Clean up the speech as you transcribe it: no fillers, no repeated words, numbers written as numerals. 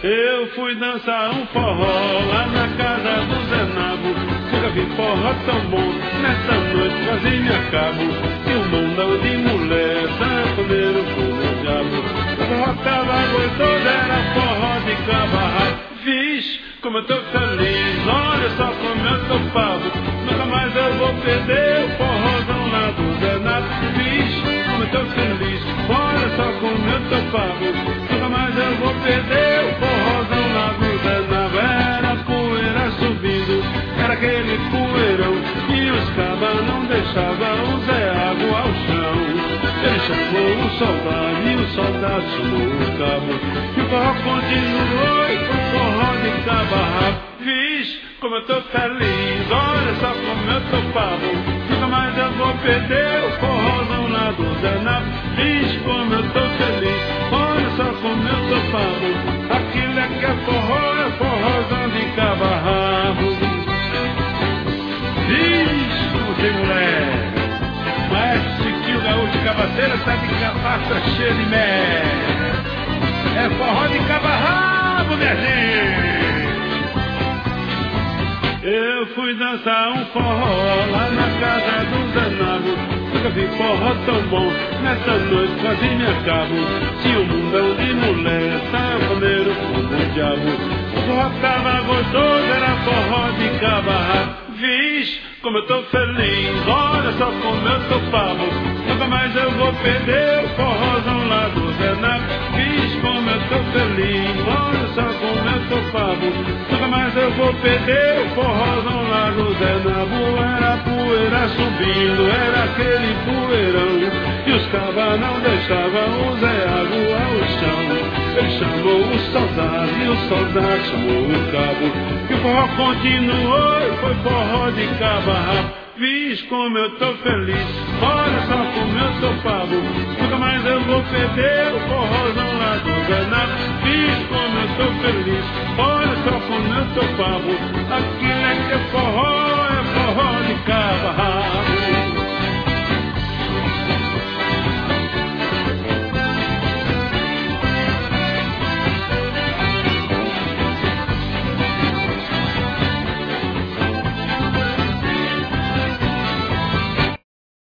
Eu fui dançar um forró lá na casa do Zé Nabo. Nunca vi forró tão bom, nessa noite quase me acabo. E um mundão de mulher, sanfoneiro como o diabo. O forró tava gostoso, era forró de cabarra. Vixe, como eu tô feliz, olha só como eu tô pavo. Nunca mais eu vou perder o forrozão lá do Zé Nabo. Vixe, como eu tô feliz, olha só como eu tô pavo. Nunca mais eu vou perder o forrozão lá do Zé Nabo. Era poeira subindo, era aquele poeirão, e os cabas não deixavam o Zé Água ao chão. Ele chamou o soldado e o soldado chamou o cabo. E o forró continuou e foi forró de cabarra. Vixe, como eu tô feliz, olha só como eu tô pavo. Nunca mais eu vou perder o forrozão lá do Zé Nabo. Vixe, como eu tô feliz, olha só como eu tô pavo. Aquilo é que é forró, é forrozão de cabarra. Vixe, como tem mulher. Maestro Chiquinho Gaúcho de Cabaceira sabe que a pasta é cheia de mé. É forró de cabarrabo, minha gente. Eu fui dançar um forró lá na casa do Zé Nabo. Nunca vi forró tão bom, nessa noite quase me acabo. Tinha um mundão de mulher, sanfoneiro como o diabo. O forró tava gostoso, era forró de cabarra. Vixe, como eu tô feliz, olha só como eu tô pavo. Nunca mais eu vou perder o forrozão lá do Zé Nabo. Vixe, como eu tô feliz, olha só como eu tô pavo. Nunca mais eu vou perder o forrozão lá do Zé Nabo. Era poeira subindo, era aquele poeirão, e os cabas não deixavam o Zé Água ao chão. Ele chamou o soldado e o soldado chamou o cabo. E o forró continuou e foi forró de cabarra. Vixe, como eu tô feliz, olha só como eu tô pavo. Nunca mais eu vou perder o forrozão lá do Zé Nabo. Vixe, como eu tô feliz, olha só como eu tô pavo. Aquilo é que é forró,